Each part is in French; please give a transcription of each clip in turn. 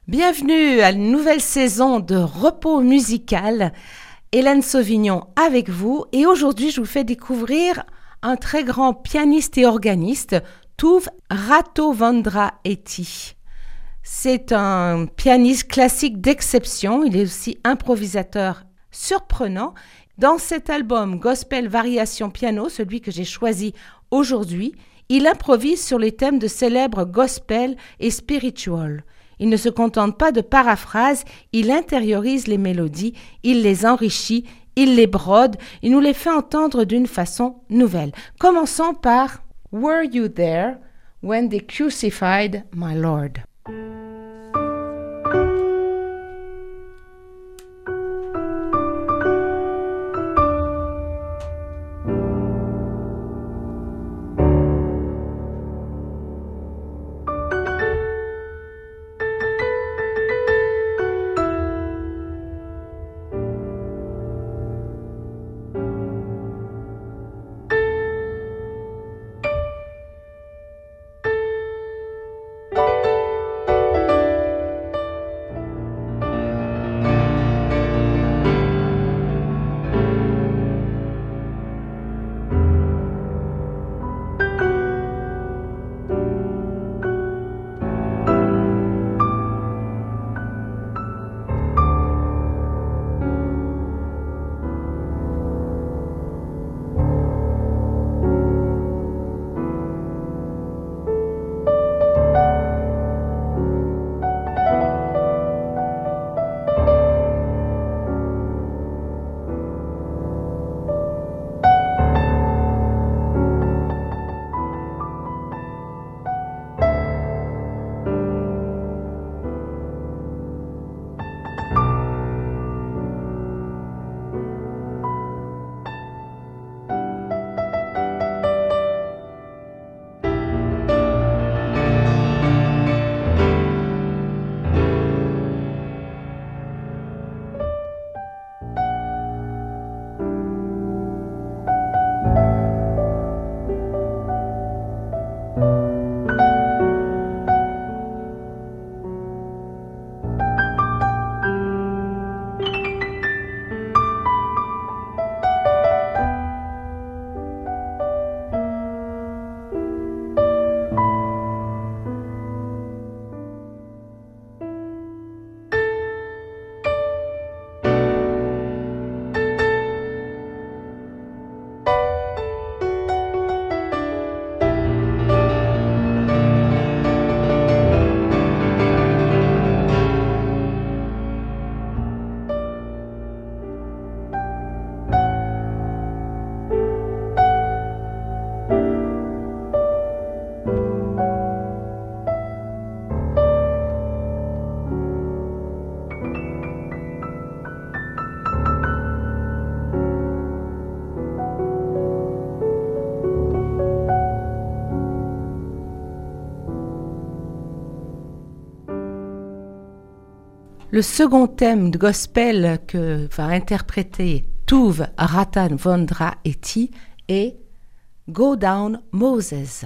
Bienvenue à une nouvelle saison de Repos musical. Hélène Sauvignon avec vous et aujourd'hui je vous fais découvrir un très grand pianiste et organiste, Tuve Ratovandra-Etty. C'est un pianiste classique d'exception, il est aussi improvisateur surprenant. Dans cet album Gospel Variation Piano, celui que j'ai choisi aujourd'hui, il improvise sur les thèmes de célèbres gospel et spiritual. Il ne se contente pas de paraphrases, il intériorise les mélodies, il les enrichit, il les brode, il nous les fait entendre d'une façon nouvelle. Commençons par « Were you there when they crucified my Lord ?» Le second thème de gospel que va interpréter Tuve Ratovandra-Etty est Go Down Moses.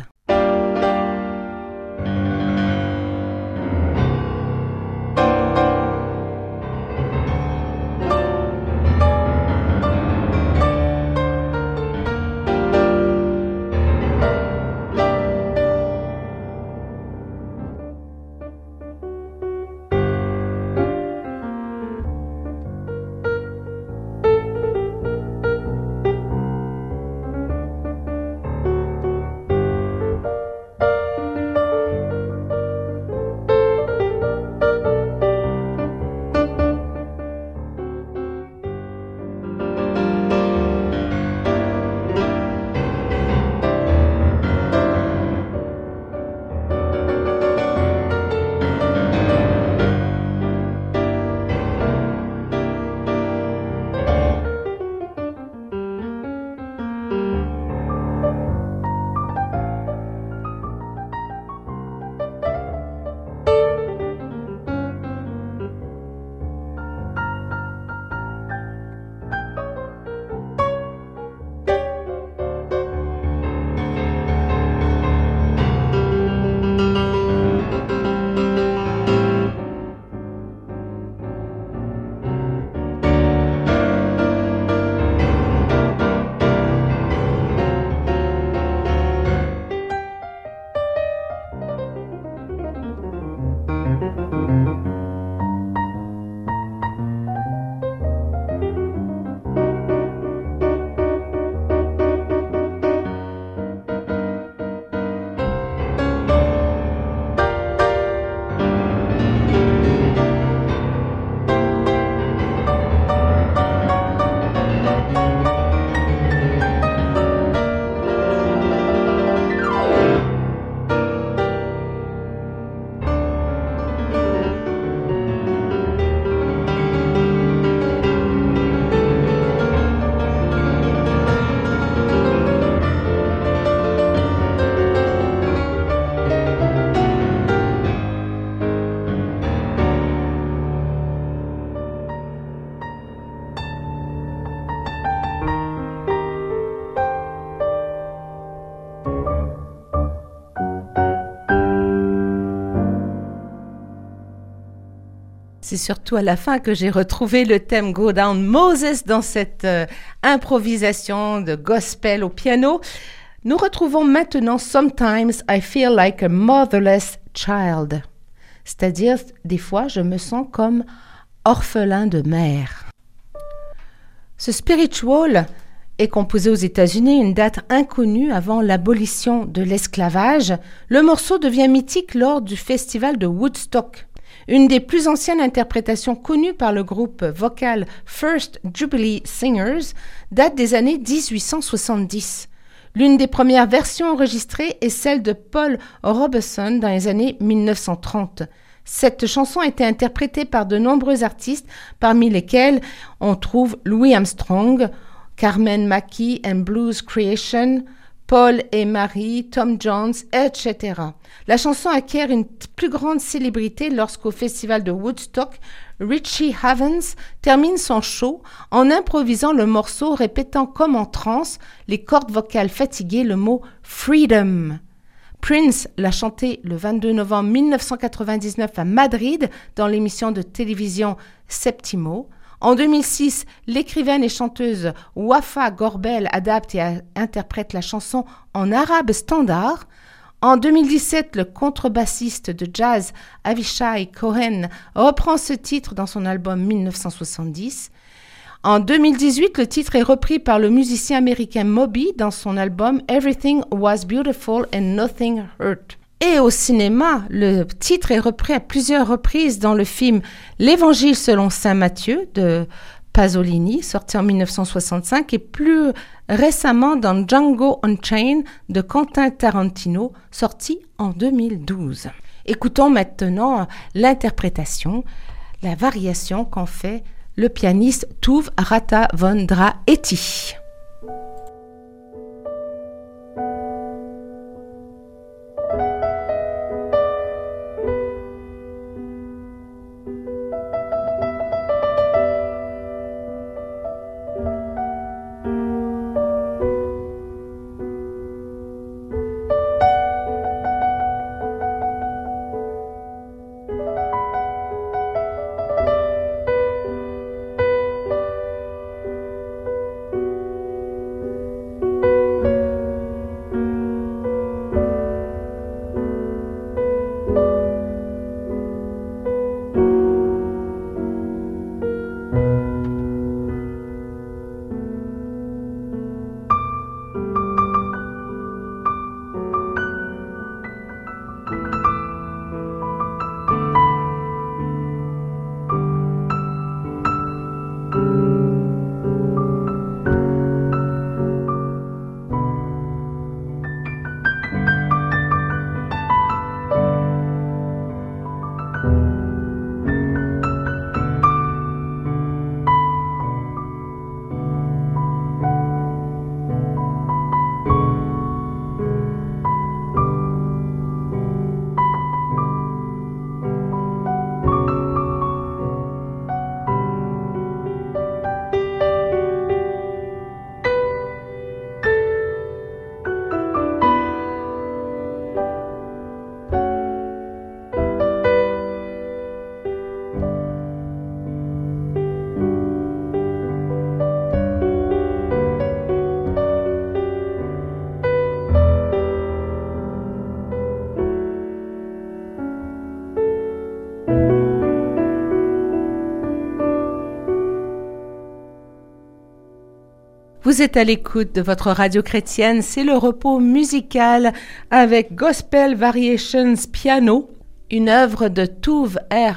C'est surtout à la fin que j'ai retrouvé le thème Go Down Moses dans cette improvisation de gospel au piano. Nous retrouvons maintenant Sometimes I Feel Like a Motherless Child. C'est-à-dire, des fois, je me sens comme orphelin de mère. Ce spiritual est composé aux États-Unis une date inconnue avant l'abolition de l'esclavage. Le morceau devient mythique lors du festival de Woodstock. Une des plus anciennes interprétations connues par le groupe vocal First Jubilee Singers date des années 1870. L'une des premières versions enregistrées est celle de Paul Robeson dans les années 1930. Cette chanson a été interprétée par de nombreux artistes, parmi lesquels on trouve Louis Armstrong, Carmen Mackey and Blues Creation, Paul et Marie, Tom Jones, etc. La chanson acquiert une plus grande célébrité lorsqu'au festival de Woodstock, Richie Havens termine son show en improvisant le morceau répétant comme en transe les cordes vocales fatiguées le mot « Freedom ». Prince l'a chanté le 22 novembre 1999 à Madrid dans l'émission de télévision Septimo. En 2006, l'écrivaine et chanteuse Wafa Gorbel adapte et interprète la chanson en arabe standard. En 2017, le contrebassiste de jazz Avishai Cohen reprend ce titre dans son album 1970. En 2018, le titre est repris par le musicien américain Moby dans son album Everything Was Beautiful and Nothing Hurt. Et au cinéma, le titre est repris à plusieurs reprises dans le film L'Évangile selon saint Matthieu de Pasolini, sorti en 1965, et plus récemment dans Django Unchained de Quentin Tarantino, sorti en 2012. Écoutons maintenant l'interprétation, la variation qu'en fait le pianiste Tuve Rathavendra-Etty. Vous êtes à l'écoute de votre radio chrétienne, c'est le repos musical avec Gospel Variations Piano, une œuvre de Tuve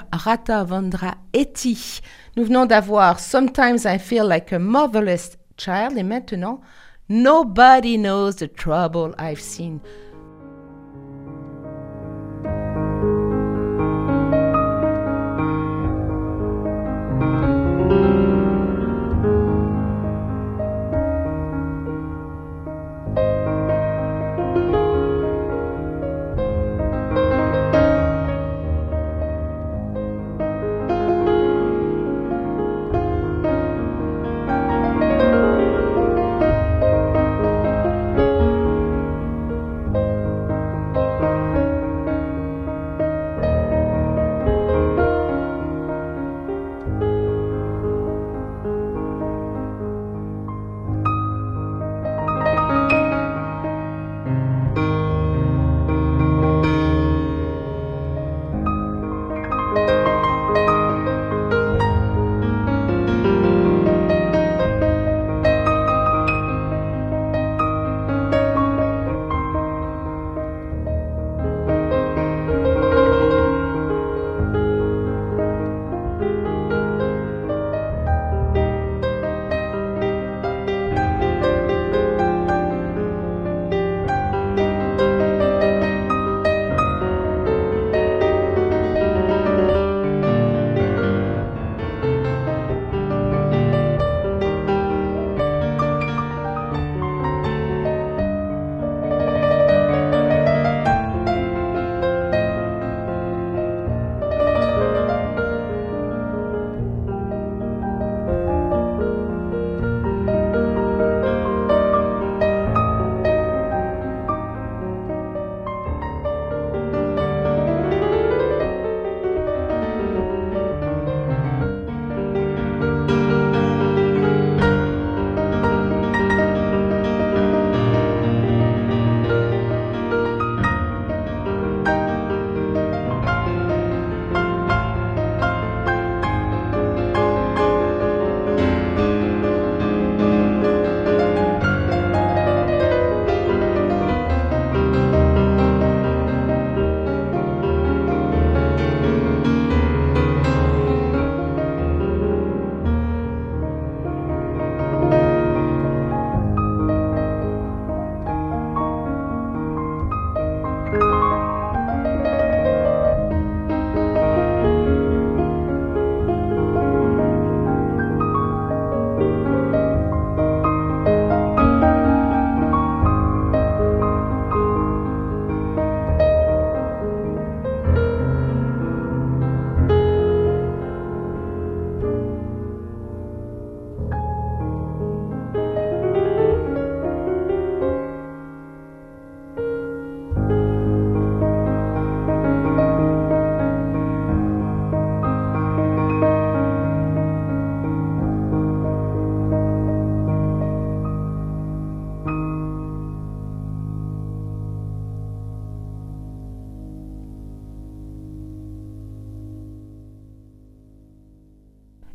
Rathavendra-Etty. Nous venons d'avoir Sometimes I Feel Like a Motherless Child et maintenant Nobody Knows the Trouble I've Seen.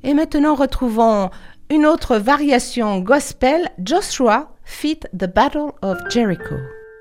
Et maintenant, retrouvons une autre variation gospel, Joshua feat the Battle of Jericho.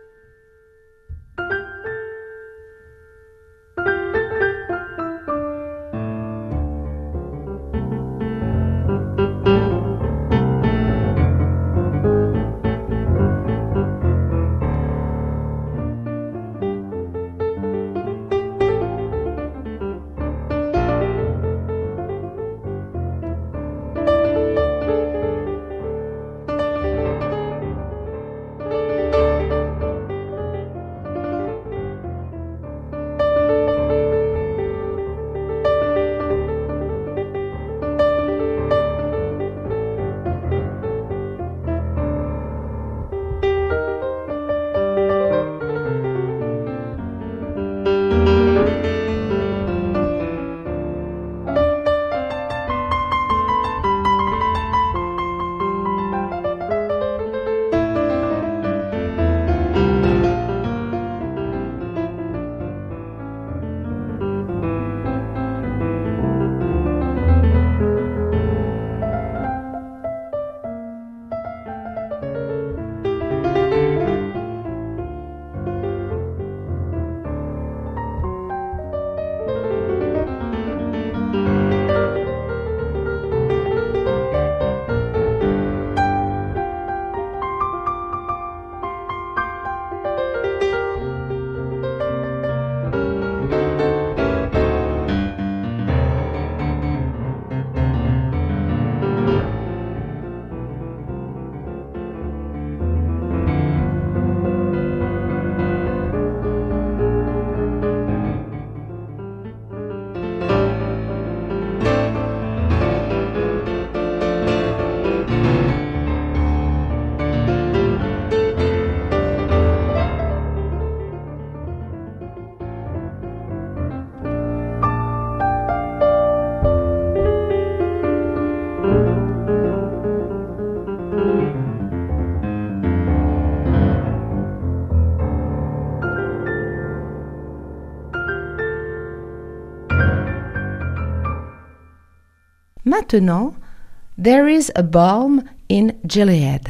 Maintenant, There is a Balm in Gilead.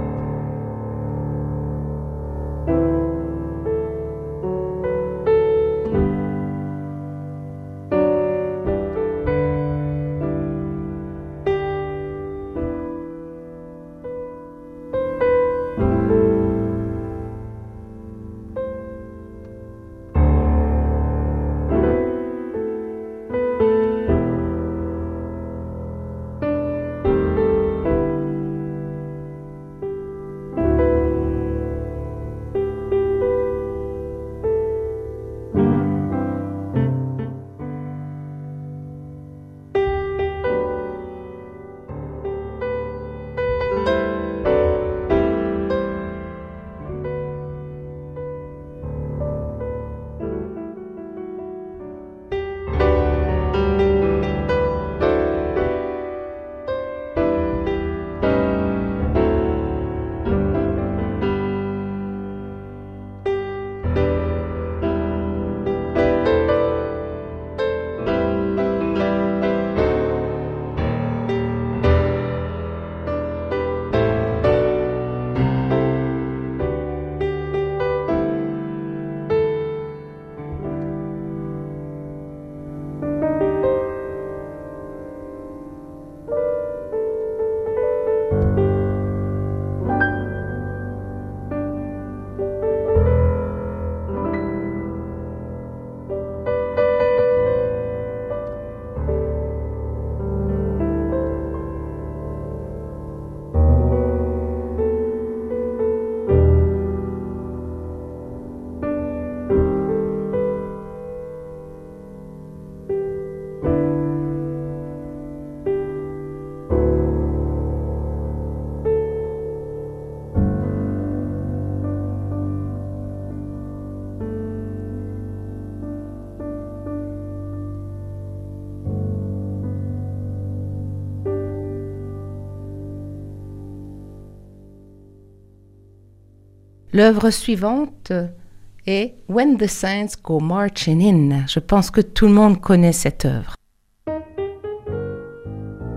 L'œuvre suivante est When the Saints Go Marching In. Je pense que tout le monde connaît cette œuvre.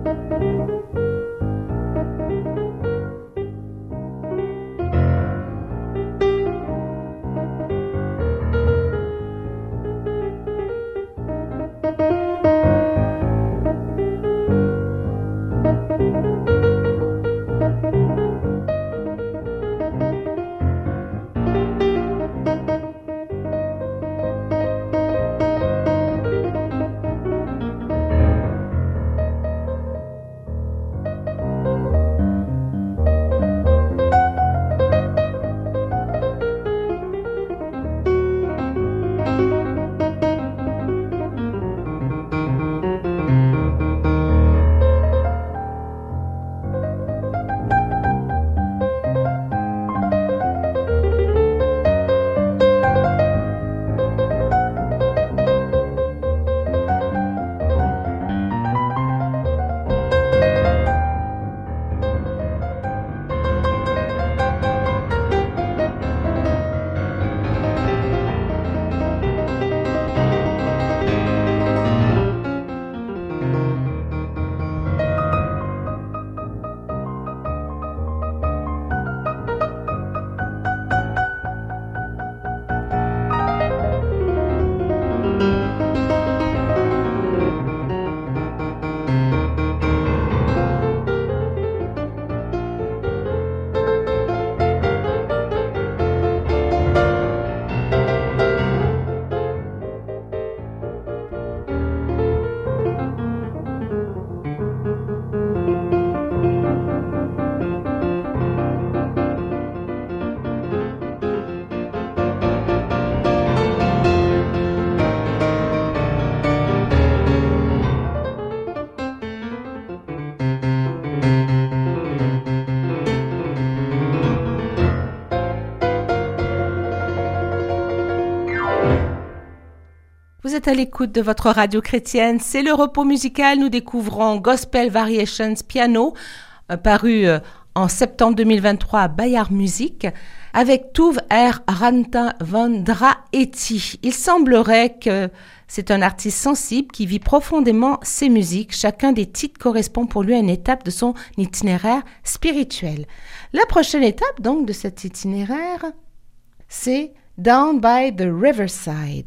êtes à l'écoute de votre radio chrétienne, c'est le repos musical. Nous découvrons Gospel Variations Piano, paru en septembre 2023 à Bayard Music, avec Tuve Rata Vandra Eti. Il semblerait que c'est un artiste sensible qui vit profondément ses musiques. Chacun des titres correspond pour lui à une étape de son itinéraire spirituel. La prochaine étape donc de cet itinéraire, c'est Down by the Riverside.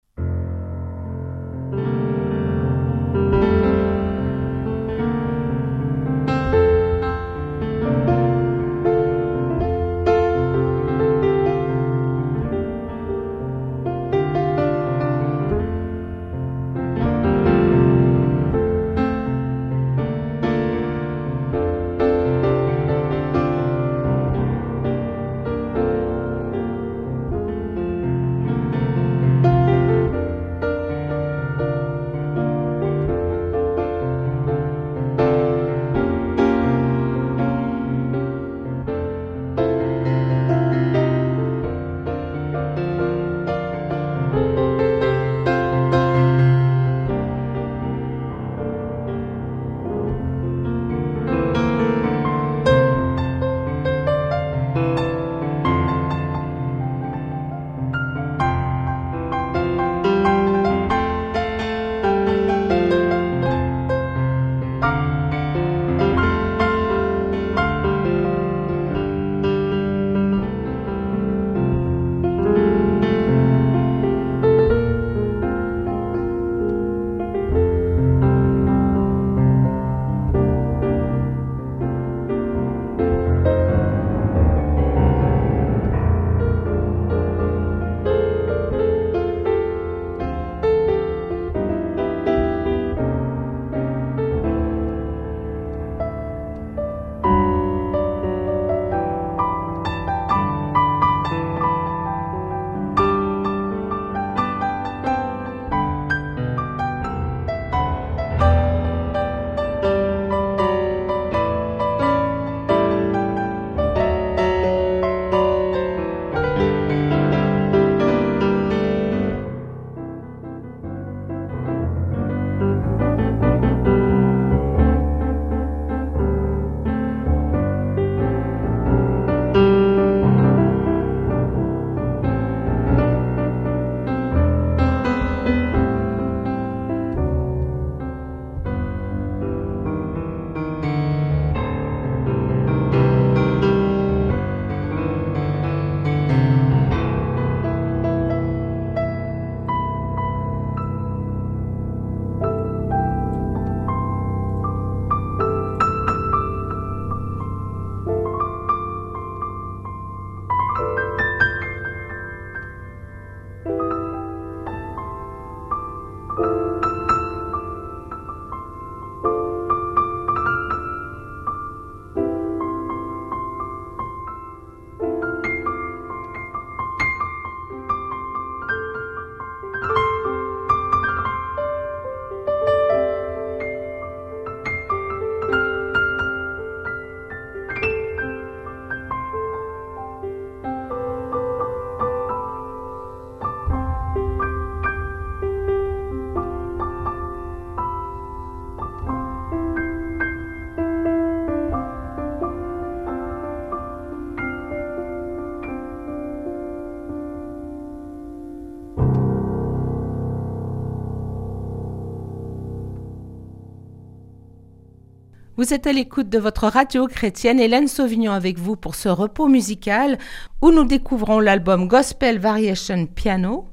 Vous êtes à l'écoute de votre radio chrétienne, Hélène Sauvignon avec vous pour ce repos musical où nous découvrons l'album Gospel Variations Piano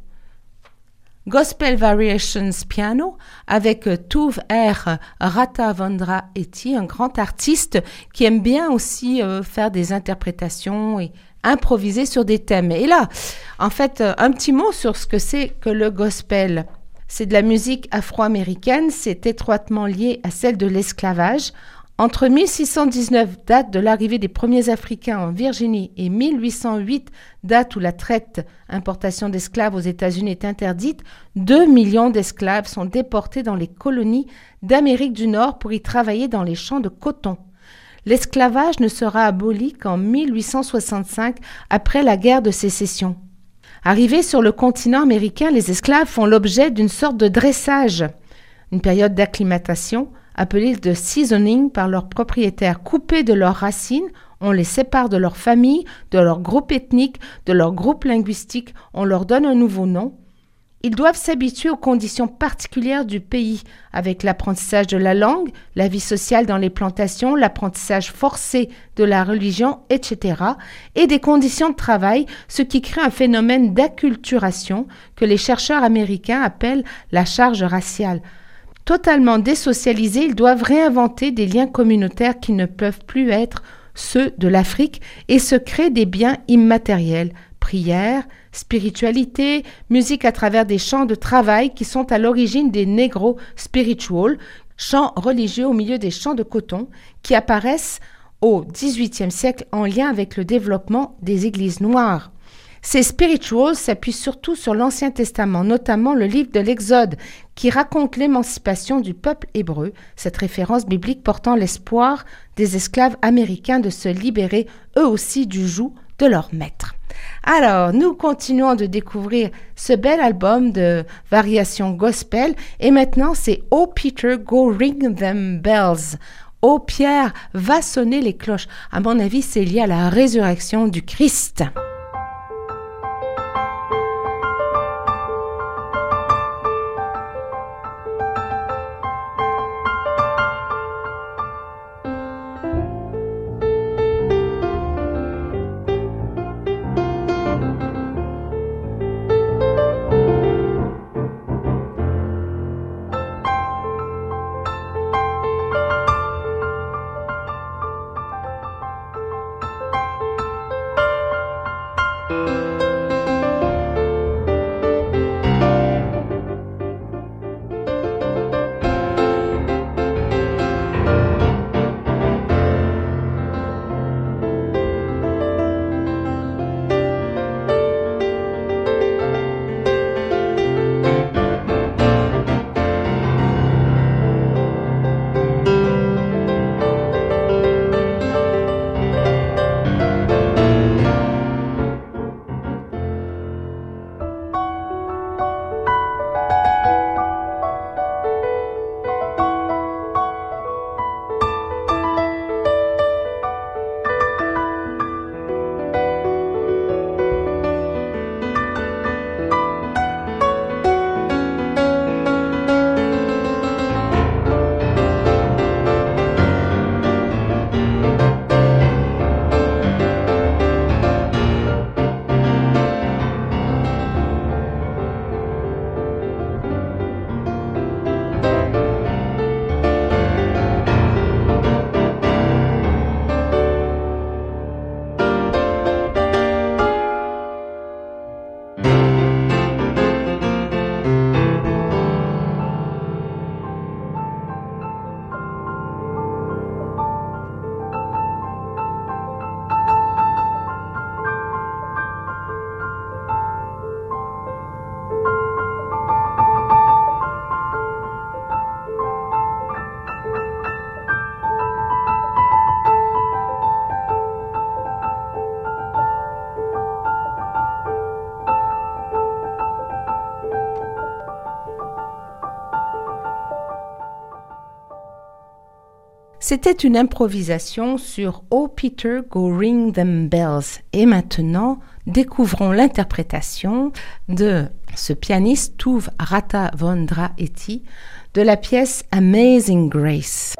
avec Tuve Rata Vandra Eti, un grand artiste qui aime bien aussi faire des interprétations et improviser sur des thèmes. Et là, en fait, un petit mot sur ce que c'est que le gospel. C'est de la musique afro-américaine, c'est étroitement lié à celle de l'esclavage. Entre 1619, date de l'arrivée des premiers Africains en Virginie, et 1808, date où la traite, importation d'esclaves aux États-Unis est interdite, 2 millions d'esclaves sont déportés dans les colonies d'Amérique du Nord pour y travailler dans les champs de coton. L'esclavage ne sera aboli qu'en 1865, après la guerre de sécession. Arrivés sur le continent américain, les esclaves font l'objet d'une sorte de dressage, une période d'acclimatation appelée de seasoning par leurs propriétaires. Coupés de leurs racines, on les sépare de leur famille, de leur groupe ethnique, de leur groupe linguistique, on leur donne un nouveau nom. Ils doivent s'habituer aux conditions particulières du pays, avec l'apprentissage de la langue, la vie sociale dans les plantations, l'apprentissage forcé de la religion, etc., et des conditions de travail, ce qui crée un phénomène d'acculturation que les chercheurs américains appellent la charge raciale. Totalement désocialisés, ils doivent réinventer des liens communautaires qui ne peuvent plus être ceux de l'Afrique et se créent des biens immatériels, prière, spiritualité, musique à travers des chants de travail qui sont à l'origine des Negro Spirituals, chants religieux au milieu des champs de coton qui apparaissent au XVIIIe siècle en lien avec le développement des églises noires. Ces spirituals s'appuient surtout sur l'Ancien Testament, notamment le livre de l'Exode, qui raconte l'émancipation du peuple hébreu, cette référence biblique portant l'espoir des esclaves américains de se libérer eux aussi du joug de leur maître. Alors, nous continuons de découvrir ce bel album de variations gospel et maintenant c'est Oh Peter, go ring them bells. Oh Pierre, va sonner les cloches. À mon avis, c'est lié à la résurrection du Christ. C'était une improvisation sur Oh Peter, go ring them bells. Et maintenant, découvrons l'interprétation de ce pianiste Tuve Rathavondrahetty de la pièce Amazing Grace.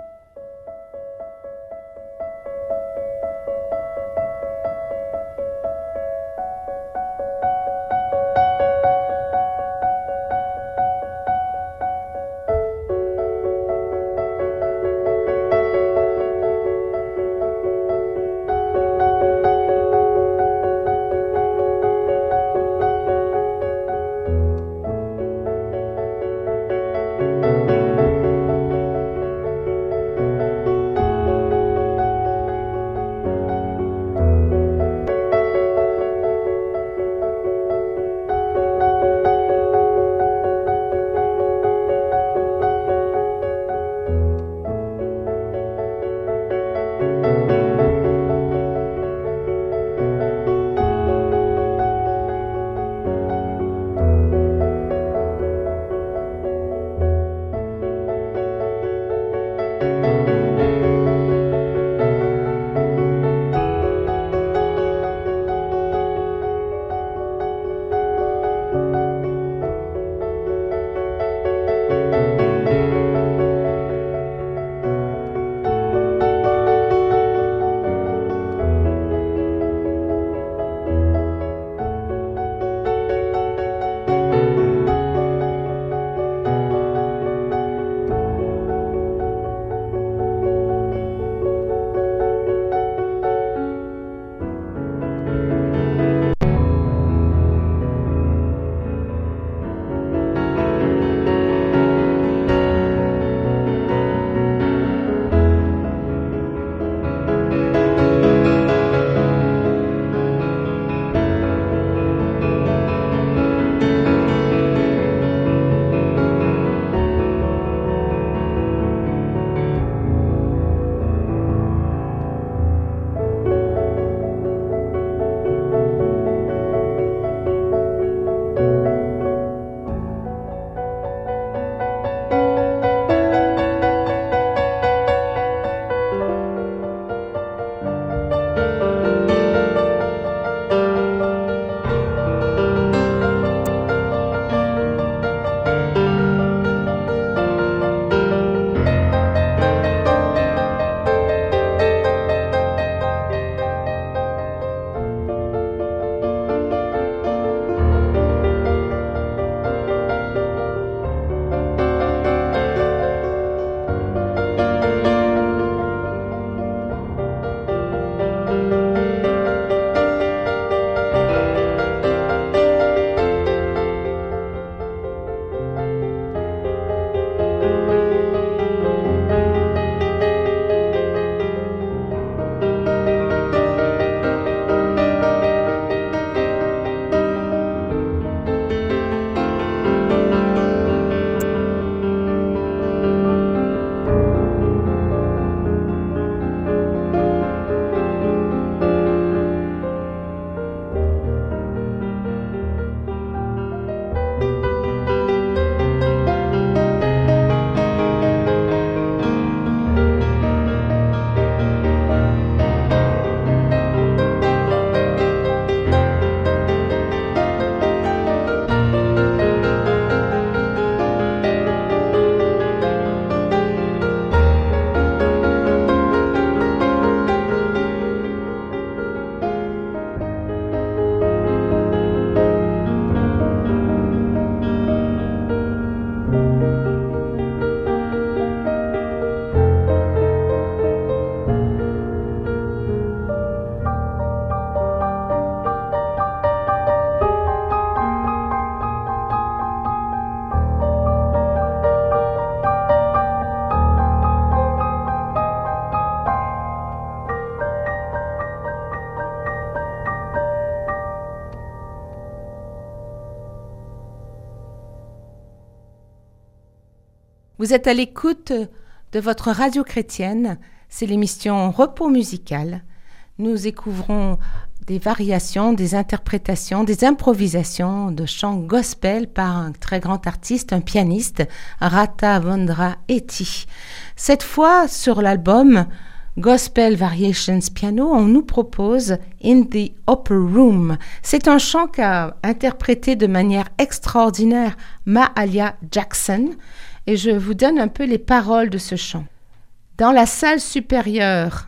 Vous êtes à l'écoute de votre radio chrétienne, c'est l'émission Repos musical. Nous découvrons des variations, des interprétations, des improvisations de chants gospel par un très grand artiste, un pianiste, Rata Vandra Eti. Cette fois, sur l'album Gospel Variations Piano, on nous propose In the Upper Room. C'est un chant qu'a interprété de manière extraordinaire Mahalia Jackson, et je vous donne un peu les paroles de ce chant. Dans la salle supérieure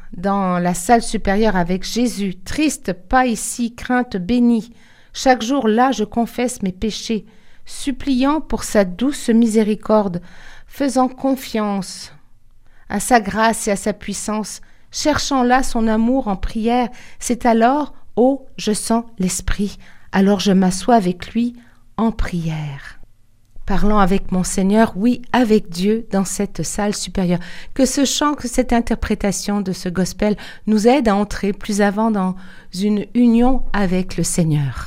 avec Jésus, triste, pas ici, crainte bénie, chaque jour là je confesse mes péchés, suppliant pour sa douce miséricorde, faisant confiance à sa grâce et à sa puissance, cherchant là son amour en prière, c'est alors, oh, je sens l'Esprit, alors je m'assois avec lui en prière. Parlant avec mon Seigneur, oui, avec Dieu, dans cette salle supérieure. Que ce chant, que cette interprétation de ce gospel nous aide à entrer plus avant dans une union avec le Seigneur.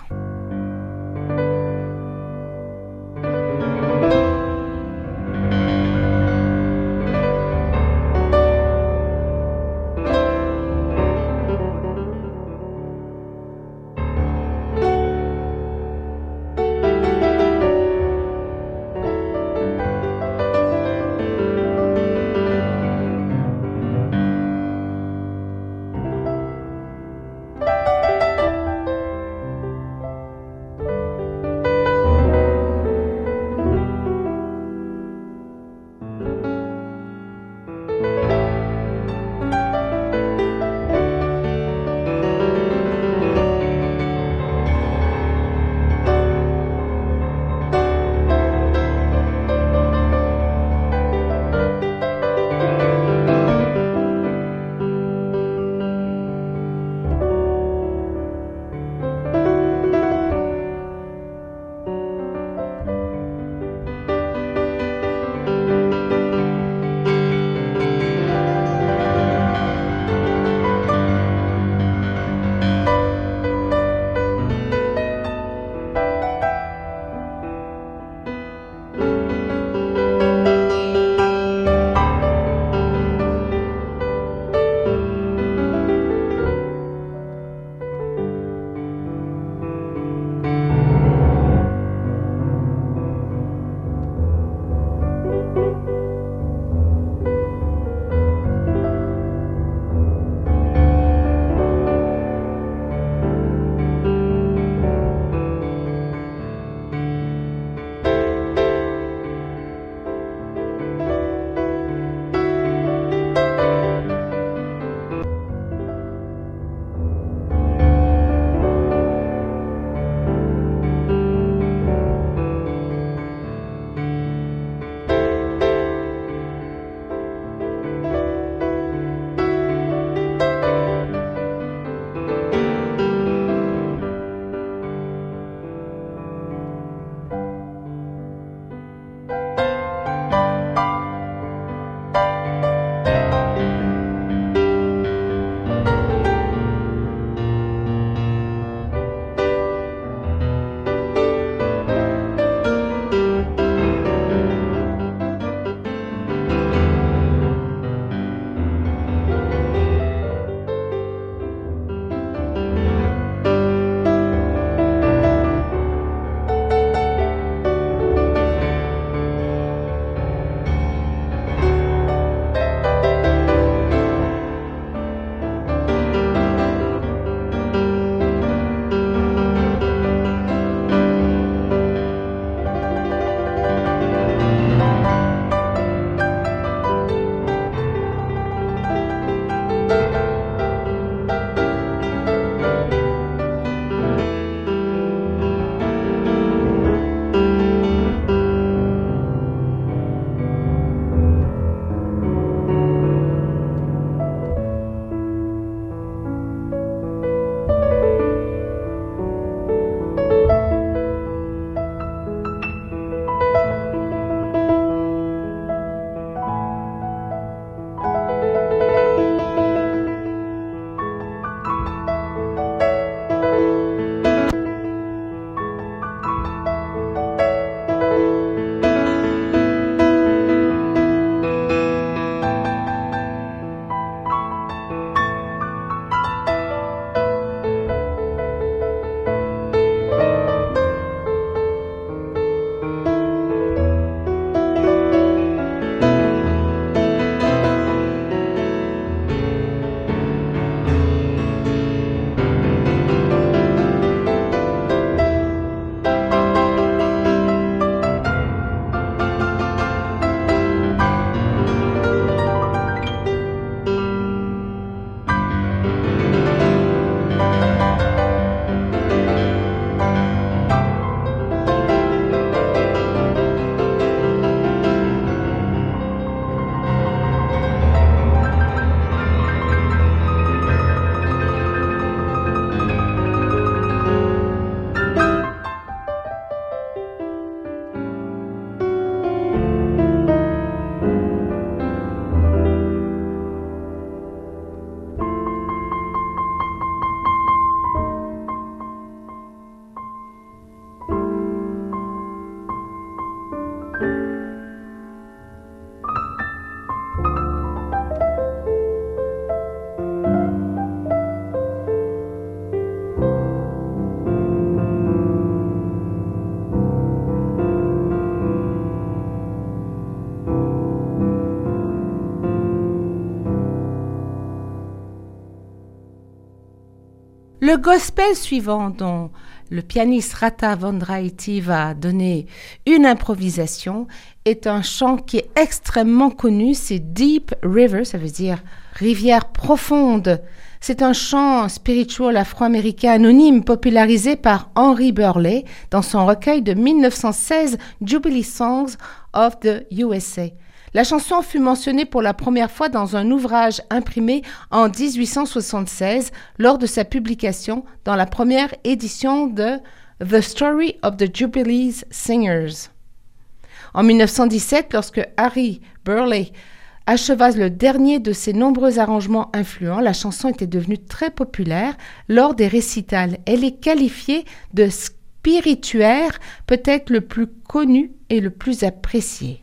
Le gospel suivant, dont le pianiste Rata Vandraiti va donner une improvisation, est un chant qui est extrêmement connu, c'est Deep River, ça veut dire rivière profonde. C'est un chant spirituel afro-américain anonyme popularisé par Henry Burley dans son recueil de 1916 Jubilee Songs of the USA. La chanson fut mentionnée pour la première fois dans un ouvrage imprimé en 1876 lors de sa publication dans la première édition de The Story of the Jubilee Singers. En 1917, lorsque Harry Burley acheva le dernier de ses nombreux arrangements influents, la chanson était devenue très populaire lors des récitals. Elle est qualifiée de spirituaire, peut-être le plus connu et le plus apprécié.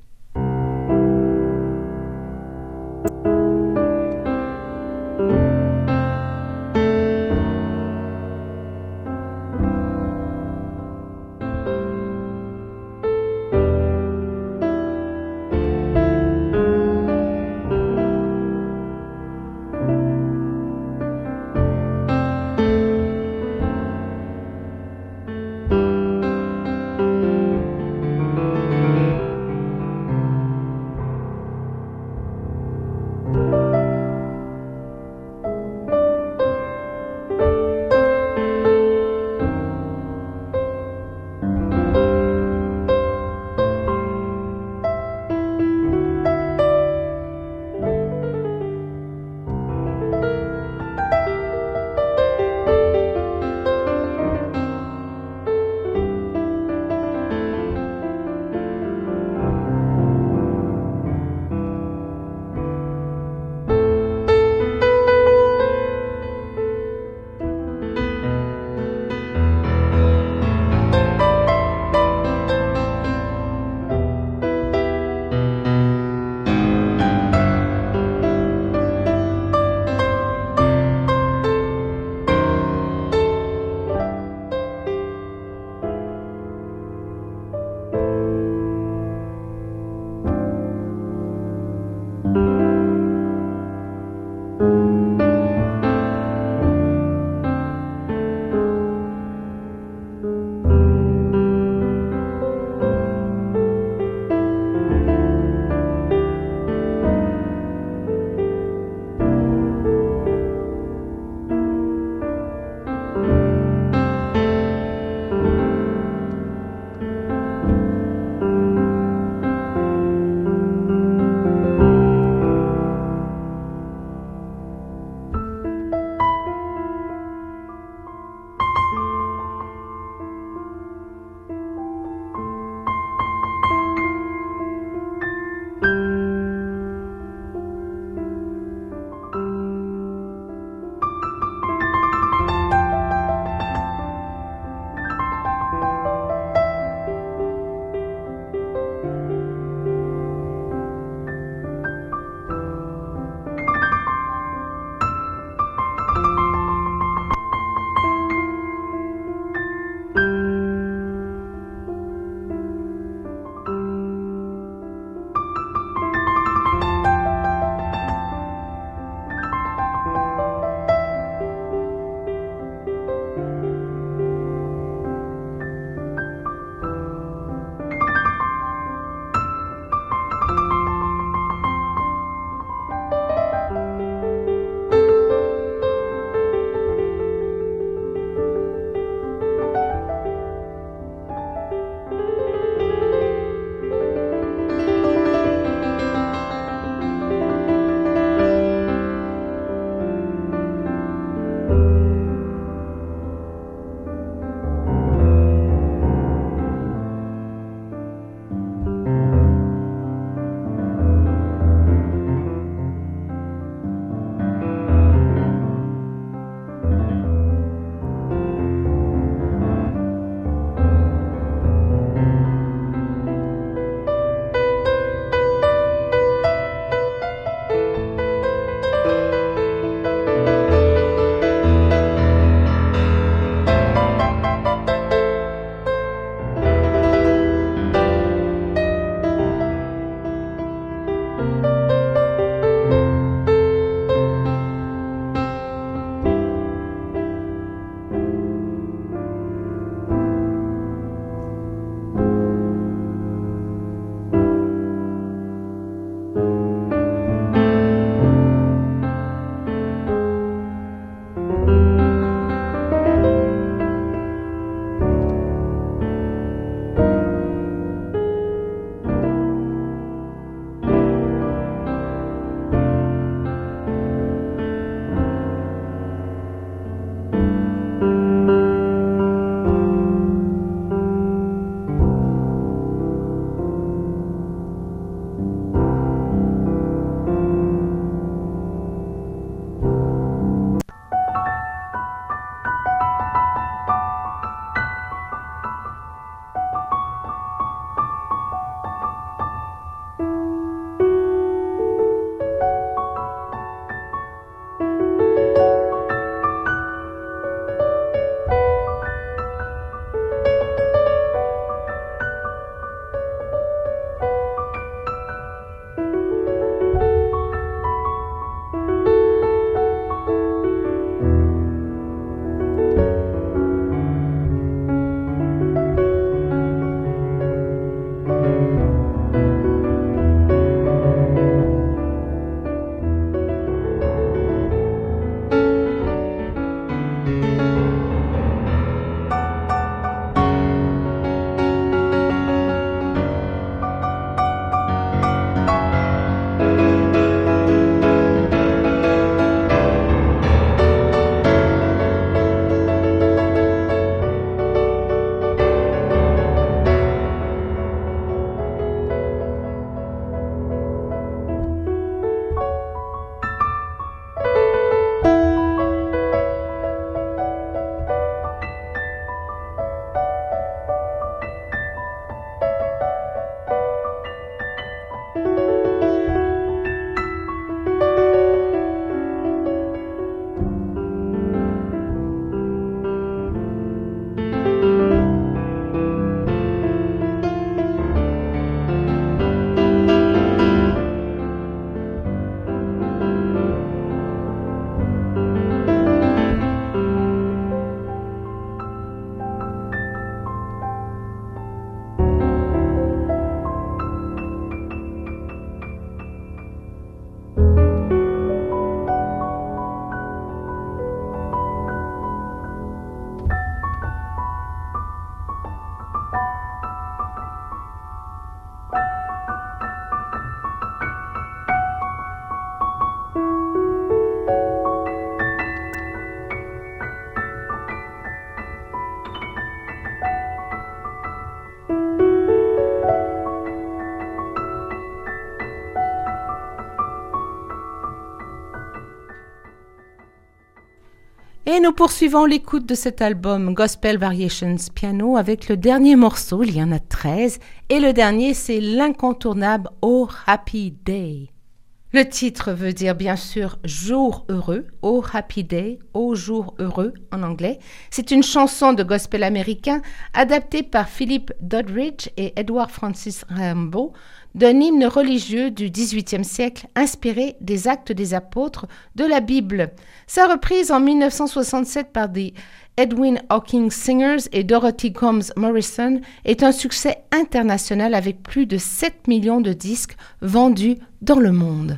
Et nous poursuivons l'écoute de cet album Gospel Variations Piano avec le dernier morceau, il y en a 13, et le dernier c'est l'incontournable Oh Happy Day. Le titre veut dire bien sûr jour heureux, Oh Happy Day, Oh jour heureux en anglais. C'est une chanson de gospel américain adaptée par Philip Doddridge et Edward Francis Rambo d'un hymne religieux du XVIIIe siècle inspiré des Actes des Apôtres de la Bible. Sa reprise en 1967 par des Edwin Hawkins Singers et Dorothy Combs Morrison est un succès international avec plus de 7 millions de disques vendus dans le monde.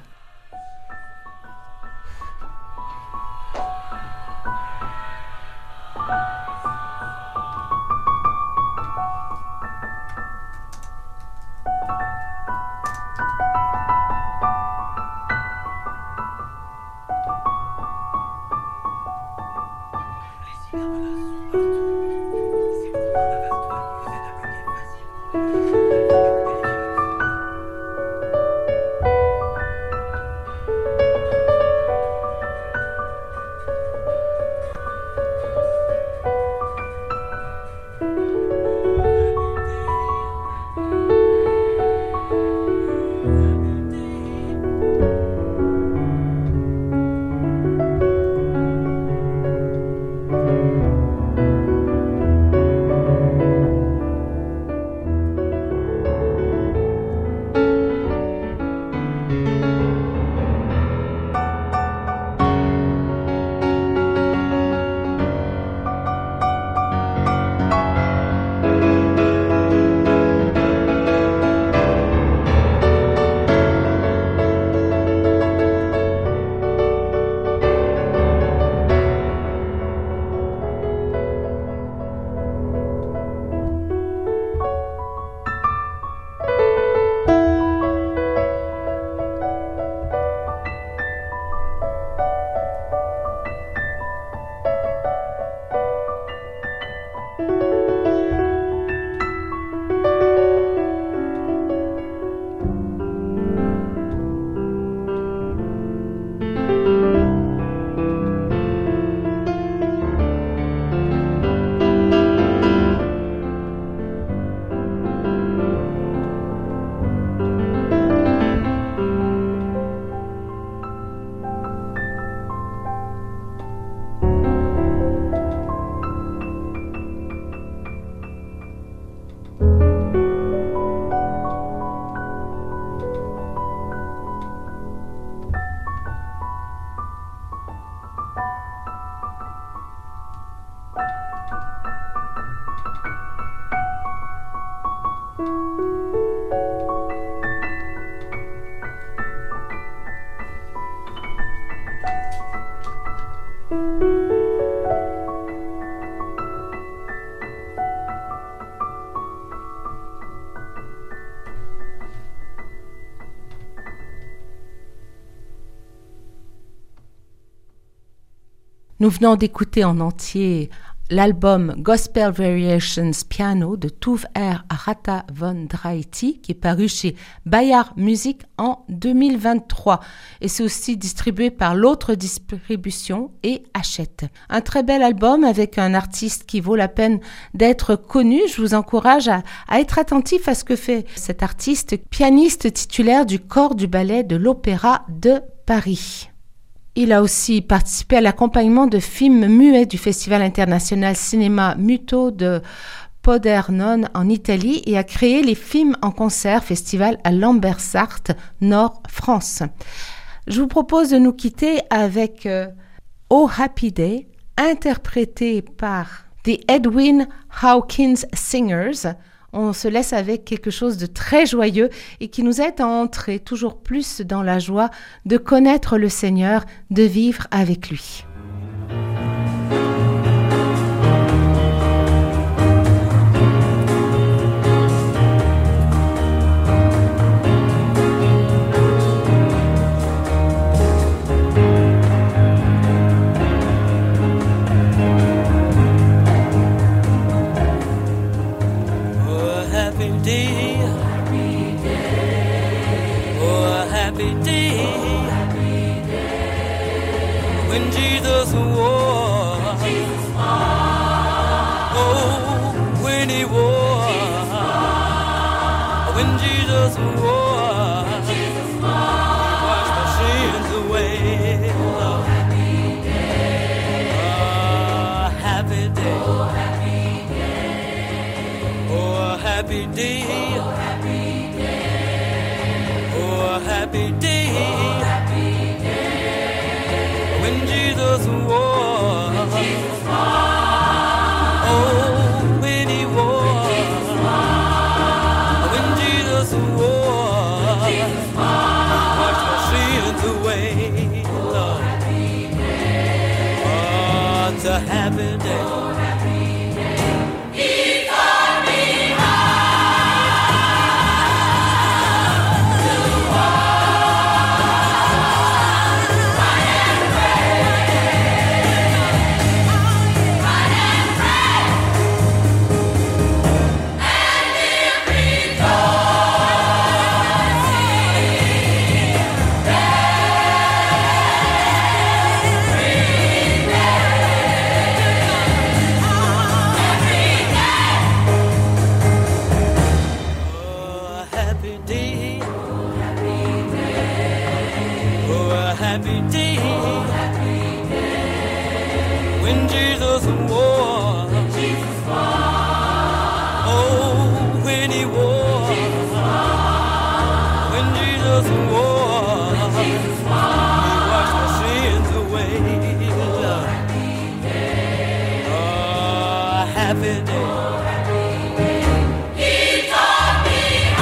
Nous venons d'écouter en entier l'album Gospel Variations Piano de Tuve Rata von Draiti qui est paru chez Bayard Music en 2023 et c'est aussi distribué par l'autre distribution et Hachette. Un très bel album avec un artiste qui vaut la peine d'être connu. Je vous encourage à être attentif à ce que fait cet artiste, pianiste titulaire du corps du ballet de l'Opéra de Paris. Il a aussi participé à l'accompagnement de films muets du Festival international Cinéma Muto de Podernone en Italie et a créé les films en concert festival à Lambersart, Nord France. Je vous propose de nous quitter avec Oh Happy Day, interprété par The Edwin Hawkins Singers. On se laisse avec quelque chose de très joyeux et qui nous aide à entrer toujours plus dans la joie de connaître le Seigneur, de vivre avec lui. When Jesus was swore. Jesus washed my sins away. Oh, happy day. Oh, happy day. Oh, happy day. Oh, happy day. Oh, happy day. Oh, happy day. Oh, happy day. When Jesus wore. Jesus wore. Oh, when he wore. Jesus wore. When Jesus wore. Jesus wore. Washed my sins away. Oh, happy day. Oh, it's a happy day. Oh, happy day. He taught me happy day. Oh, happy day. When Jesus wore. Jesus wore. Oh, when he wore. Jesus wore. When Jesus wore. Jesus wore. He washed my sins away. Oh, happy day. Oh, happy day. Oh, happy day. He taught me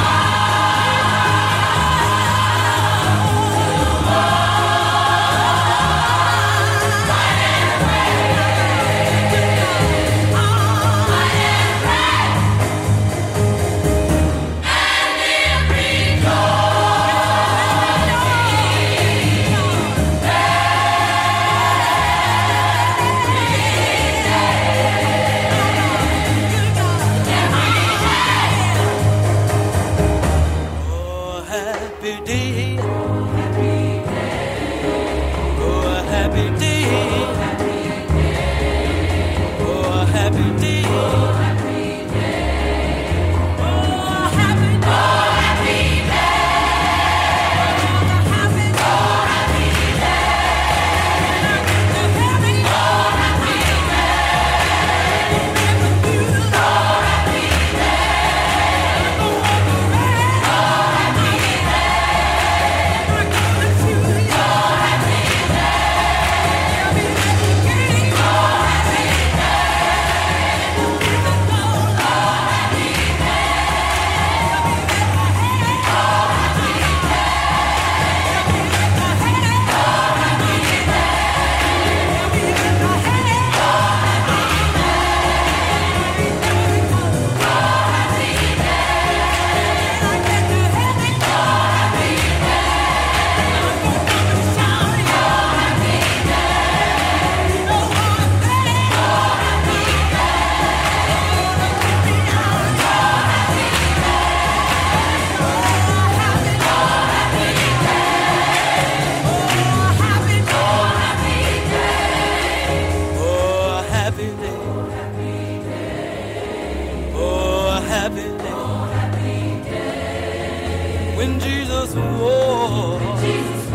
when Jesus wore. Jesus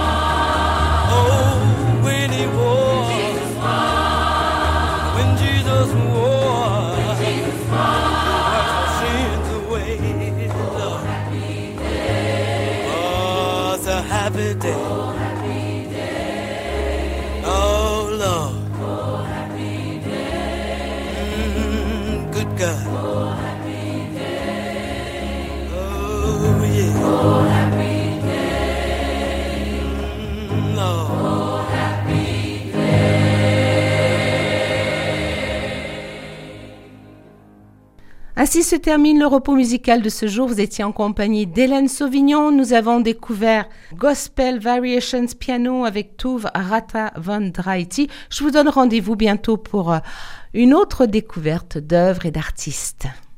wore. Oh, when he wore. Jesus wore. When Jesus wore. Jesus wore. Washed my sins away. Oh, happy day. Oh, it's a happy day. Oh, happy day. Oh, Lord. Oh, happy day. Good God. Oh, happy day. Oh, yeah. Oh, happy day. Lord. Oh, happy Ainsi se termine le repos musical de ce jour. Vous étiez en compagnie d'Hélène Sauvignon. Nous avons découvert Gospel Variations Piano avec Tuve Rata van Draiti. Je vous donne rendez-vous bientôt pour une autre découverte d'œuvres et d'artistes.